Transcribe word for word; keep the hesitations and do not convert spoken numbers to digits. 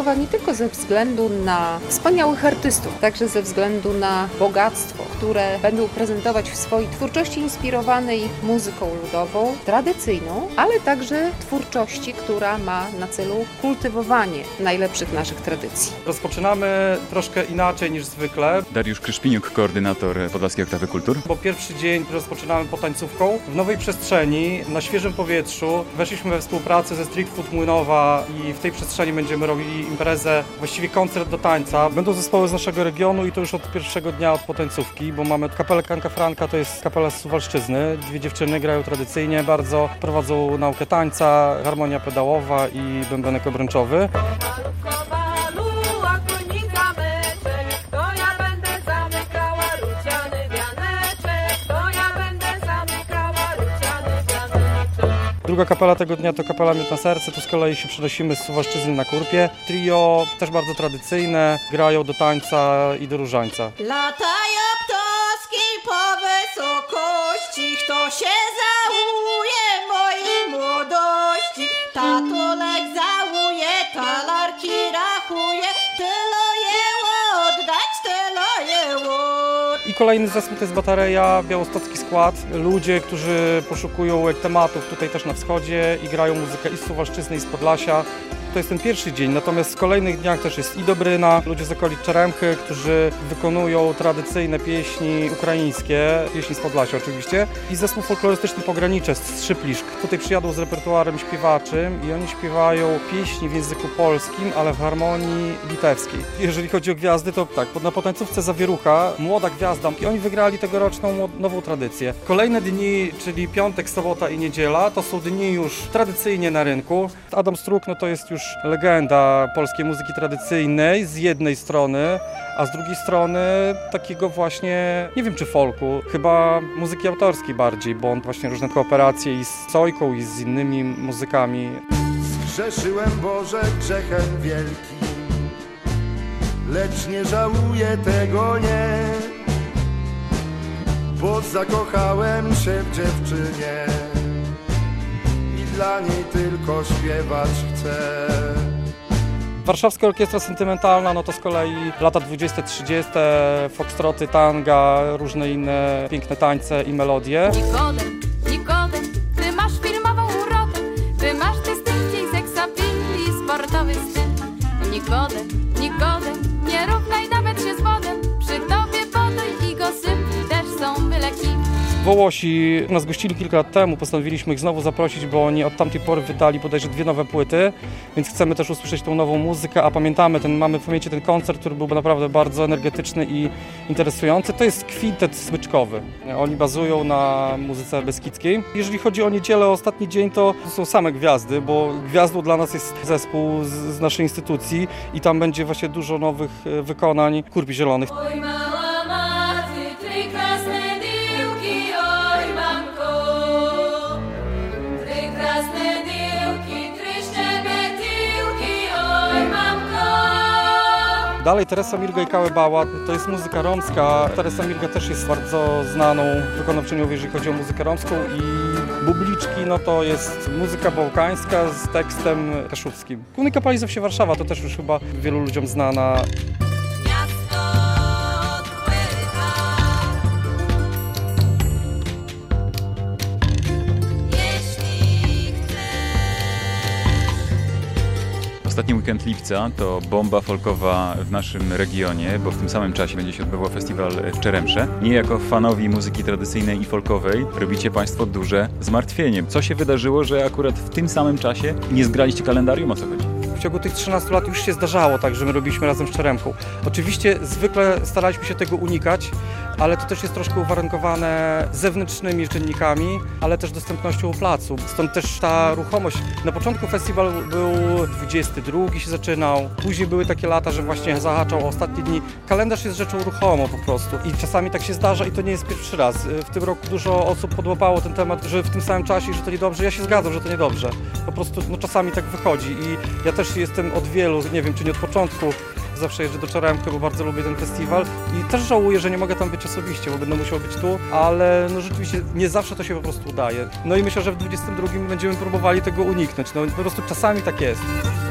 wyjątkowa nie tylko ze względu na wspaniałych artystów, także ze względu na bogactwo, które będą prezentować w swojej twórczości inspirowanej muzyką ludową, tradycyjną, ale także twórczości, która ma na celu kultywowanie najlepszych naszych tradycji. Rozpoczynamy troszkę inaczej niż zwykle. Dariusz Kryszpiniuk, koordynator Podlaskiej Oktawy Kultur. Bo pierwszy dzień rozpoczynamy potańcówką w nowej przestrzeni, na świeżym powietrzu. Weszliśmy we współpracę ze Street Food Młynowa i w tej przestrzeni będziemy robili imprezę, właściwie koncert do tańca. Będą zespoły z naszego regionu i to już od pierwszego dnia od potańcówki, bo mamy kapelę Kanka Franka, to jest kapela z Suwalszczyzny. Dwie dziewczyny grają tradycyjnie bardzo, prowadzą naukę tańca, harmonia pedałowa i bębenek obręczowy. Druga kapela tego dnia to kapela Miód na serce, tu z kolei się przenosimy z Suwalszczyzny na Kurpie. Trio też bardzo tradycyjne, grają do tańca i do różańca. Latają ptoski po wysokości, kto się załuje mojej młodości. Tatulek załuje, talarki rachuje, tyle je oddać, tyle je oddać. I kolejny zespół to jest Batareja, białostocki skład. Ludzie, którzy poszukują tematów tutaj też na wschodzie i grają muzykę i z Suwalszczyzny, i z Podlasia. To jest ten pierwszy dzień, natomiast w kolejnych dniach też jest i Dobryna, ludzie z okolic Czeremchy, którzy wykonują tradycyjne pieśni ukraińskie, pieśni z Podlasia oczywiście, i zespół folklorystyczny Pogranicze z Szypliszk. Tutaj przyjadą z repertuarem śpiewaczym i oni śpiewają pieśni w języku polskim, ale w harmonii litewskiej. Jeżeli chodzi o gwiazdy, to tak, na potańcówce Zawierucha, młoda gwiazda, i oni wygrali tegoroczną nową tradycję. Kolejne dni, czyli piątek, sobota i niedziela, to są dni już tradycyjnie na rynku. Adam Struk, no to jest już legenda polskiej muzyki tradycyjnej z jednej strony, a z drugiej strony takiego właśnie, nie wiem czy folku, chyba muzyki autorskiej bardziej, bo on właśnie różne kooperacje i z Cojką, i z innymi muzykami. Zgrzeszyłem, Boże, grzechem wielkim, lecz nie żałuję tego, nie, bo zakochałem się w dziewczynie. Dla niej tylko śpiewać chcę. Warszawska Orkiestra Sentymentalna, no to z kolei lata dwudzieste trzydzieste, foxtroty, tanga, różne inne piękne tańce i melodie. Nikodem, Nikodem, ty masz filmową urodę, ty masz dystynkcję i seksapil i sportowy styl. Nikodem, Nikodem, nie równaj nawet się z wodem, przy tobie podaj i go syp, też są byle kim. Wołosi nas gościli kilka lat temu, postanowiliśmy ich znowu zaprosić, bo oni od tamtej pory wydali bodajże dwie nowe płyty, więc chcemy też usłyszeć tą nową muzykę, a pamiętamy, ten, mamy w pamięci ten koncert, który był naprawdę bardzo energetyczny i interesujący. To jest kwintet smyczkowy. Oni bazują na muzyce beskidzkiej. Jeżeli chodzi o niedzielę, ostatni dzień, to, to są same gwiazdy, bo gwiazdą dla nas jest zespół z, z naszej instytucji i tam będzie właśnie dużo nowych wykonań Kurpi Zielonych. Dalej Teresa Mirga i Kałe Bała, to jest muzyka romska. Teresa Mirga też jest bardzo znaną wykonawczynią, jeżeli chodzi o muzykę romską, i Bubliczki, no to jest muzyka bałkańska z tekstem kaszubskim. Komunika Palizew się Warszawa, to też już chyba wielu ludziom znana. Ostatni weekend lipca to bomba folkowa w naszym regionie, bo w tym samym czasie będzie się odbywał festiwal w Czeremsze. I jako fanowi muzyki tradycyjnej i folkowej robicie Państwo duże zmartwienie. Co się wydarzyło, że akurat w tym samym czasie nie zgraliście kalendarium? O co chodzi? W ciągu tych trzynastu lat już się zdarzało tak, że my robiliśmy razem z Czeremką. Oczywiście zwykle staraliśmy się tego unikać, ale to też jest troszkę uwarunkowane zewnętrznymi czynnikami, ale też dostępnością placu. Stąd też ta ruchomość. Na początku festiwal był dwudziesty drugi się zaczynał, później były takie lata, że właśnie zahaczał o ostatnie dni. Kalendarz jest rzeczą ruchomą po prostu i czasami tak się zdarza i to nie jest pierwszy raz. W tym roku dużo osób podłapało ten temat, że w tym samym czasie, że to niedobrze. Ja się zgadzam, że to niedobrze. Po prostu no, czasami tak wychodzi i ja też jestem od wielu, nie wiem czy nie od początku, zawsze jeżdżę do Czeremki, bo bardzo lubię ten festiwal i też żałuję, że nie mogę tam być osobiście, bo będę musiał być tu, ale no rzeczywiście nie zawsze to się po prostu udaje. No i myślę, że w dwudziestym drugim będziemy próbowali tego uniknąć, no po prostu czasami tak jest.